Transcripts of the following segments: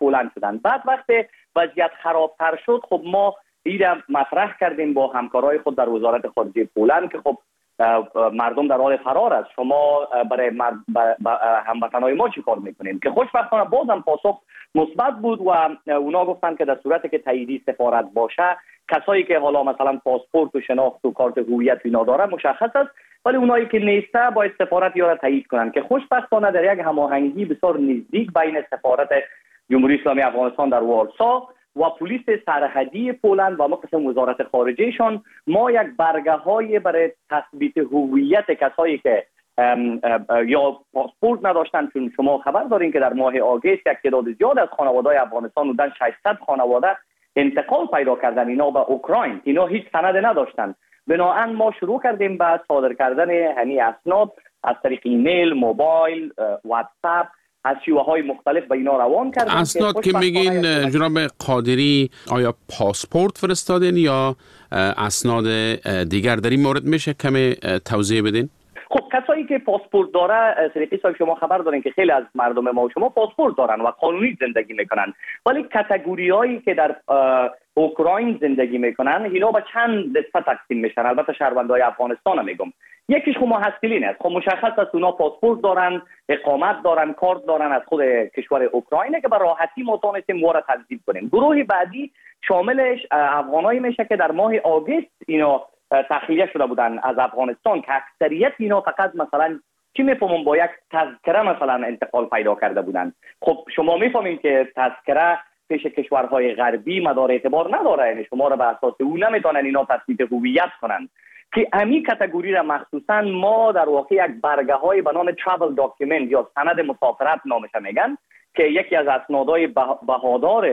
پولند شدن. بعد وقتی وضعیت خرابتر شد خب ما این مطرح کردیم با همکارای خود در وزارت خارجه پولند که خب مردم در حال فرار است، شما برای هموطنهای ما چی کار میکنین؟ که خوشبختانه بازم پاسخ مثبت بود و اونا گفتن که در صورتی که تاییدی سفارت باشه کسایی که حالا مثلا پاسپورت و شناخت و کارت هویت اینا داره مشخص است، ولی اونایی که نیسته باید سفارت یا را تایید کنن که خوشبختانه در یک هماهنگی بسیار نزدیک بین سفارت جمهوری اسلامی افغانستان در وارسا و پلیس سرحدی پولند و قسم وزارت خارجهشان ما یک برگه‌های برای تثبیت هویت کسایی که یا پاسپورت نداشتن، چون شما خبر دارین که در ماه آگوست یک تعداد زیاد از خانواده‌های افغانستان بودن، 600 خانواده انتقال پیدا کردن اینا به اوکراین، اینا هیچ سند نداشتن. بنابراین ما شروع کردیم به صادر کردن همین اسناد از طریق ایمیل، موبایل، واتساپ، از شیوه‌های مختلف به اینا روان کردیم. اسناد که میگین جناب قادری آیا پاسپورت فرستادین یا اسناد دیگر در این مورد میشه کمی توضیح بدین؟ خب کسایی که پاسپورت داره صدیقی صاحب شما خبر دارین که خیلی از مردم ما و شما پاسپورت دارن و قانونی زندگی میکنن، ولی کاتگوریایی که در اوکراین زندگی میکنن اینا به چند دسته تقسیم میشن. البته شهروندای افغانستان میگم، یکیش خب محصلین است، خب مشخص است اونا پاسپورت دارن، اقامت دارن، کارت دارن از خود کشور اوکراین که به راحتی ما تونستیم وارد تنظیم کنیم. گروه بعدی شاملش افغانایی میشه که در ماه آگوست اینا تخلیه شده بودن از افغانستان که اکثریت اینا فقط مثلا چی میفهمون با یک تذکره مثلا انتقال پیدا کرده بودن. خب شما میفهمین که تذکره پیش کشورهای غربی مدار اعتبار نداره، یعنی شما را به اساس اون نمیتونن اینا تثبیت هویت کنن که امی کاتگوری را مخصوصا ما در واقع یک برگه های به نام travel document یا سند مسافرت نامش میگن که یکی از اسنادهای بهادار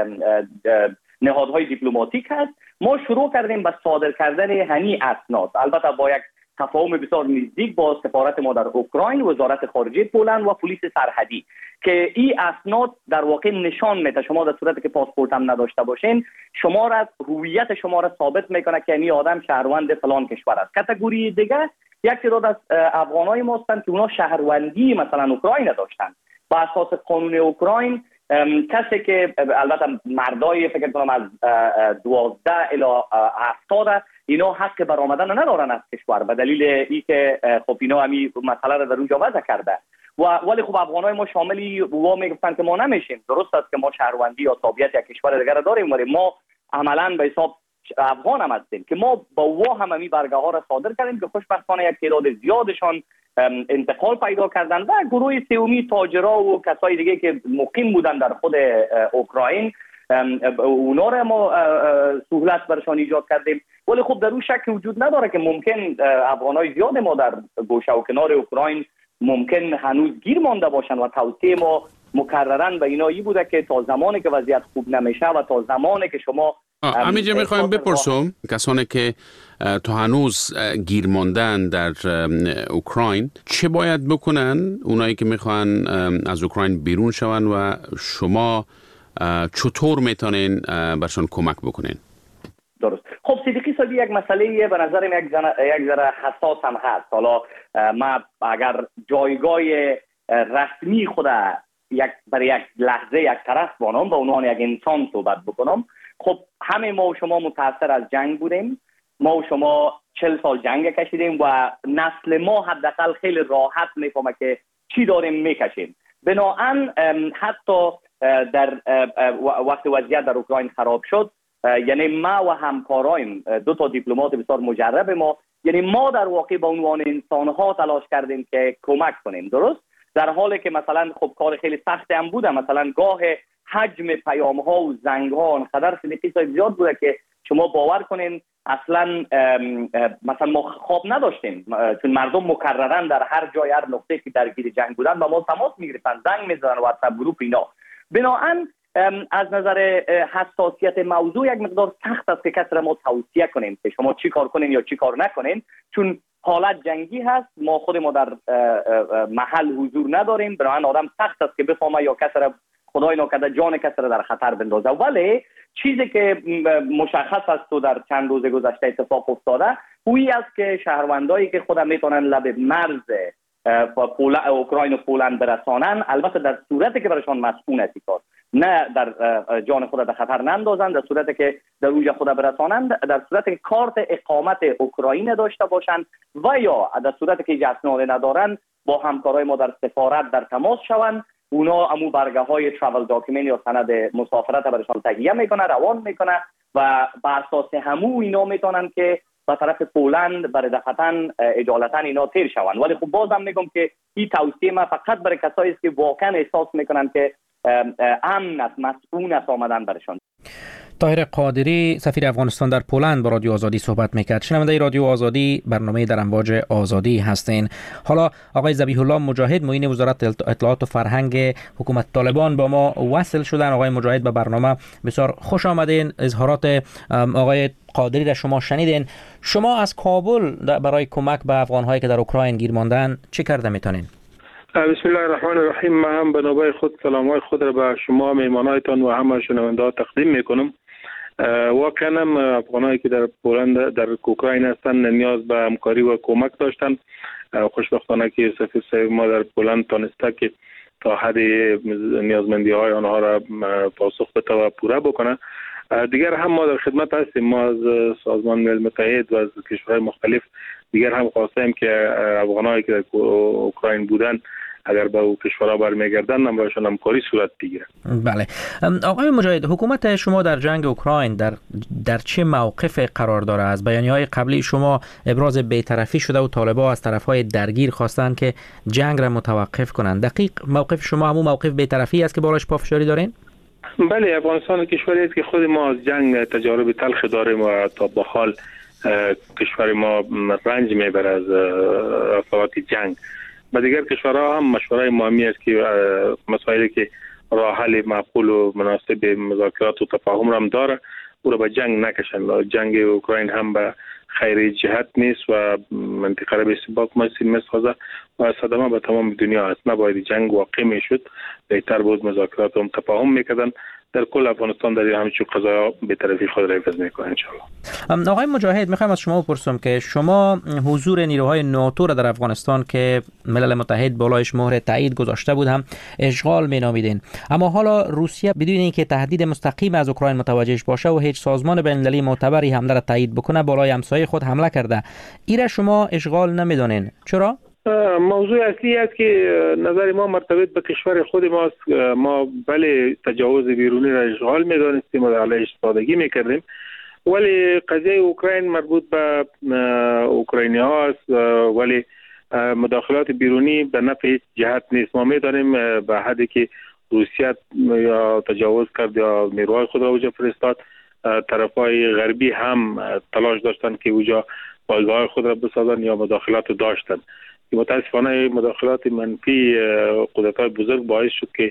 نهادهای دیپلماتیک هست. ما شروع کردیم به صادر کردن همین اسناد، البته با یک تفاهم بسیار نزدیک با سفارت ما در اوکراین، وزارت خارجه پولند و پلیس سرحدی که این اسناد در واقع نشان میده شما در صورتی که پاسپورت هم نداشته باشین شما را هویت شما را ثابت میکنه که این آدم شهروند فلان کشور است. کاتگوری دیگه یک تعداد از افغانای ما هستند که اونا شهروندی مثلا اوکراین داشتن، با اساس قانون اوکراین کسی که البته مردای فکر کنم از 12 الی 70 اینا حق برآمدن ندارن از کشور به دلیل اینکه خب اینا همین مسئله رو در اونجا وضع کرده ولی خب افغانای ما شاملی و میگفتن که ما نمیشیم. درست است که ما شهروندی یا تابعیت یک کشور دیگر داریم ولی ما عملاً به حساب افغان هم هستیم که ما با وا همین برگه ها را صادر کردیم که خوشبختانه یک تعداد زیادشان انتقال پیدا کردن و گروه سومی تاجرها و کسای دیگه که مقیم بودن در خود اوکراین اونا را ما سهولت برشان ایجاد کردیم. ولی خب در اون شک وجود نداره که ممکن افغانای زیاد ما در گوشه و کنار اوکراین ممکن هنوز گیر مانده باشن و توصیه ما مکررن به اینایی بوده که تا زمانی که وضعیت خوب نمیشه و تا زمانی که شما همینجا میخوایم بپرسم کسانی که تا هنوز گیر ماندن در اوکراین چه باید بکنن؟ اونایی که میخوان از اوکراین بیرون شون و شما چطور میتونین برشان کمک بکنین؟ درست. خب صدیقی صاحب یک مسئله به نظرم یک ذره حساس هم هست. حالا ما اگر جایگاه رسمی خود برای یک لحظه یک طرف بانم با عنوان یک انسان صحبت بکنم، خب همه ما و شما متاثر از جنگ بودیم، ما و شما 40 سال جنگ کشیدیم و نسل ما حداقل خیلی راحت میفهمه که چی داریم میکشیم. بنابراین حتی در وقت وضعیت در اوکراین خراب شد، یعنی ما و همکارایم دو تا دیپلمات بسیار مجرب ما، یعنی ما در واقع به عنوان انسان‌ها تلاش کردیم که کمک کنیم. درست؟ در حالی که مثلا خب کار خیلی سخت هم بوده، مثلا گاه حجم پیام‌ها و زنگ‌ها انقدر زیاد بوده که شما باور کنین اصلا مثلا ما خواب نداشتیم، چون مردم مکررن در هر جای هر نقطه که درگیر جنگ بودن با ما تماس میگرفتن، زنگ میزدن، واتساپ گروپ اینا. بنابراین از نظر حساسیت موضوع یک مقدار سخت است که کسی را ما توصیه کنیم که شما چی کار کنین یا چی کار نکنین، چون حالت جنگی هست، ما خود ما در محل حضور نداریم. بنابراین آدم سخت است که بفهمه یا کسی را خدای ناکرده جان کسی را در خطر بندازه. ولی چیزی که مشخص است و در چند روز گذشته اتفاق افتاده اویی است که شهروندایی که خودم میتونن لب مرز اوکراین و پولند برسانن، البته در صورتی که برایشان مسئول است کار، نه در جان خود در خطر نندازند، در صورتی که در اوج خود برسانند، در صورتی که کارت اقامت اوکراین داشته باشند و یا در صورتی که اسناد ندارند با همکارای ما در سفارت در تماس شوند. اونا امو برگه های ترافل داکیومنت یا سند مسافرت برشان تهیه میکنه، روان میکنه و بر اساس همو اینا میتونن که به طرف پولند برای دفتن اجالتا اینا تیر شوند. ولی خب بازم میگم که این توصیه ما فقط برای کسایی است که واقعا احساس میکنن که امن است، مسئول است آمدن برشان. طاهر قادری سفیر افغانستان در پولند با رادیو آزادی صحبت میکرد. شنونده رادیو آزادی، برنامه در امواج آزادی هستین. حالا آقای ذبیح الله مجاهد معین وزارت اطلاعات و فرهنگ حکومت طالبان با ما وصل شدن. آقای مجاهد به برنامه بسیار خوش آمدین. اظهارات آقای قادری را شما شنیدین. شما از کابل برای کمک به افغان‌هایی که در اوکراین گیر ماندن چه کرده میتونین؟ بسم الله الرحمن الرحیم. من هم به نوبه خود سلام‌های خود را به شما میهمانایتان و همه شنونده‌ها تقدیم میکنم. واقعا افغانایی که در پولند در اوکراین هستند نیاز به همکاری و کمک داشتند. خوشبختانه که سفیر صاحب ما در پولند تانسته که تا حد نیازمندی‌های آنها را پاسخ بده و پوره بکنه. دیگر هم ما در خدمت هستیم. ما از سازمان ملل متحد و از کشورهای مختلف دیگر هم خواستیم که افغانایی که در اوکراین بودن اگر به کشورها برمیگردن هم برایشان همکاری صورت بگیره. بله. آقای مجاهد، حکومت شما در جنگ اوکراین در چه موقف قرار داره؟ از بیانیه‌های قبلی شما ابراز بی‌طرفی شده و طالبان از طرف‌های درگیر خواستن که جنگ را متوقف کنند. دقیق موقف شما همون موقف بی‌طرفی است که بالاش پافشاری دارین؟ بله، افغانستان کشوری است که خود ما از جنگ تجارب تلخ داریم و تا به حال کشور ما رنج میبره از اثرات جنگ. و دیگر کشورها هم مشورای مهمی است که مسائلی که راه حل معقول و مناسب مذاکرات و تفاهم را هم داره او را به جنگ نکشن. جنگ اوکراین هم به خیر جهت نیست و منطقه را به ثبات میسازه و صدمه به تمام دنیا است. نباید جنگ واقع میشد، بهتر بود مذاکرات و تفاهم میکردن. در کل افغانستان در همچون قضایا به طرفی خود را حفظ میکنه ان شاء الله. آقای مجاهد، میخوام از شما بپرسم که شما حضور نیروهای ناتو را در افغانستان که ملل متحد بالایش مهر تایید گذاشته بود هم اشغال مینامیدین، اما حالا روسیه بدون اینکه تهدید مستقیم از اوکراین متوجهش باشه و هیچ سازمان بین‌المللی معتبری حمله را تایید بکنه بالای همسایه خود حمله کرده. این را شما اشغال نمیدونین، چرا؟ موضوع اصلی است که نظر ما مرتبط به کشور خود ماست. ما بله تجاوز بیرونی را اشغال می‌دانستیم و علیهش استفاده می‌کردیم، ولی قضیه اوکراین مربوط به اوکراینی هاست، ولی مداخلات بیرونی به نفع هیچ جهت نیست. ما می‌دانیم به حدی که روسیه یا تجاوز کرد یا نیروهای خود را اوجا فرستاد، طرفای غربی هم تلاش داشتند که اوجا پایگاه خود را بسازند یا مداخلات داشتند. متاسفانه مداخلات منفی قدرت‌های بزرگ باعث شد که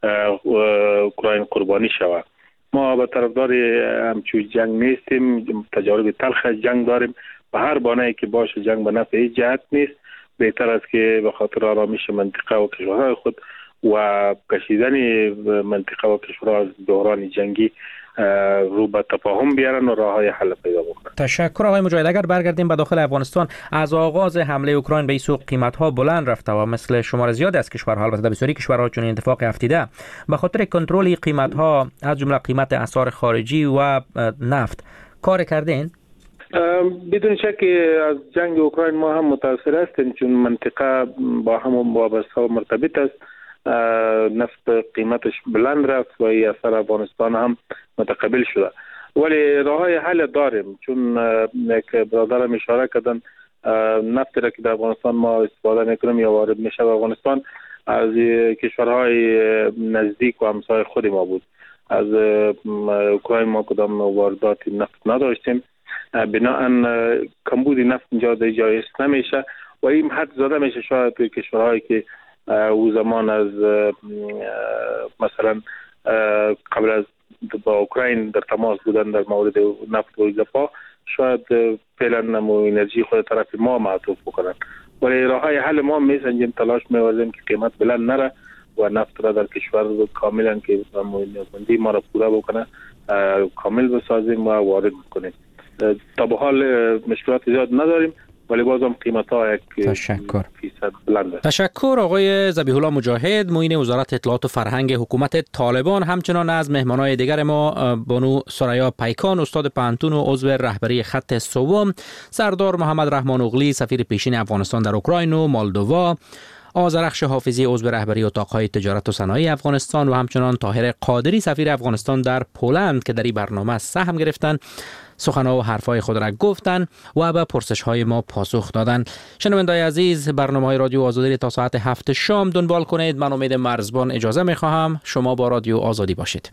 اوکراین قربانی شود. ما به طرفدار همچون جنگ نیستیم، تجارب تلخ جنگ داریم. به هر بانه‌ای که باشه جنگ به نفع هیچ جهت نیست. بهتر است که به خاطر آرامش منطقه و کشورهای خود و کشیدن منطقه و کشورها از دوران جنگی رو به تفاهم بیارن و راههای حل پیدا بکنن. تشکر آقای مجاهد. اگر برگردیم به داخل افغانستان، از آغاز حمله اوکراین به این سو قیمت‌ها بلند رفته و مثل شمار زیادی از کشورها، البته بسیاری کشورها چون اتفاق افتیده، به خاطر کنترل قیمت‌ها از جمله قیمت اسعار خارجی و نفت کار کردین؟ بدون شک از جنگ اوکراین ما هم متاثر هستیم چون منطقه با هم وابسته و مرتبط است. نفت قیمتش بلند رفت و این اثر افغانستان هم متقبل شده، ولی راههای حل داریم. چون یک برادرم اشاره کردن نفت را که در افغانستان ما استفاده میکنیم یا وارد میشه به افغانستان از کشورهای نزدیک و همسایه خود ما بود. از اوکراین ما کدام واردات نفت نداشتیم، بناهن کمبود نفت اینجا جایز نمیشه و این حد زده میشه شاید کشورهایی که او زمان از مثلا قبل از با اوکراین در تماس بودن در مورد نفت و دفاع شاید فعلا نمو انرژی خود طرف ما معطوف بکنن، ولی راههای حل ما میسنجیم، تلاش می‌ورزیم که قیمت بلند نره و نفت را در کشور کاملا که نیازمندی ما را پوره بکنه کامل بسازیم و وارد بکنیم. تا به حال مشکلات زیاد نداریم، ولی بازم قیمت ها یک تشکر فیصد بلند است. تشکر آقای ذبیح الله مجاهد، معین وزارت اطلاعات و فرهنگ حکومت طالبان. همچنان از مهمانای دیگر ما بانو سریا پیکان، استاد پانتون و عضو رهبری خط سوم، سردار محمد رحمان اوغلی، سفیر پیشین افغانستان در اوکراین و مالدووا، آذرخش حافظی، عضو رهبری اتاقهای تجارت و صنایع افغانستان و همچنان طاهر قادری، سفیر افغانستان در پولند که در این برنامه سهم گرفتن، سخنها و حرفهای خود را گفتن و به پرسش‌های ما پاسخ دادن. شنونده‌های عزیز، برنامه‌های رادیو آزادی تا ساعت 7 شام دنبال کنید. من امید مرزبان اجازه می‌خواهم. شما با رادیو آزادی باشید.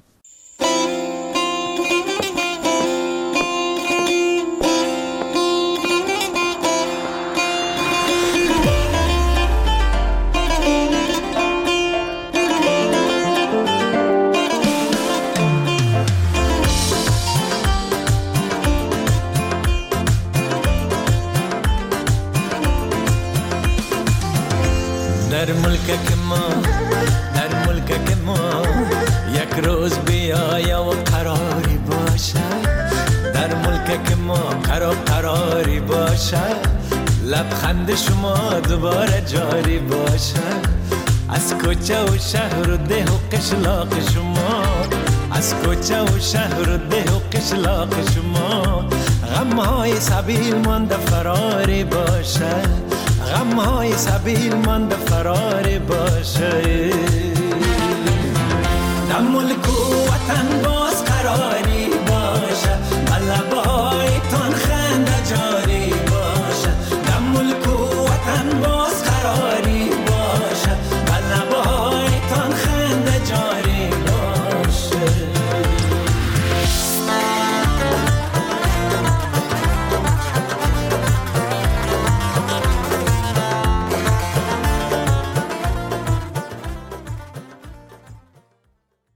در ملک ما یک روز بیایا و قراری باشه، در ملک ما قراری باشه، لبخند شما دوباره جاری باشه، از کوچه و شهر و ده و قشلاق شما، از کوچه و شهر و ده و قشلاق شما، غمهای سبیل مانده فراری باشه، غمهای سبیل مانده فراری باشه، در ملک و وطن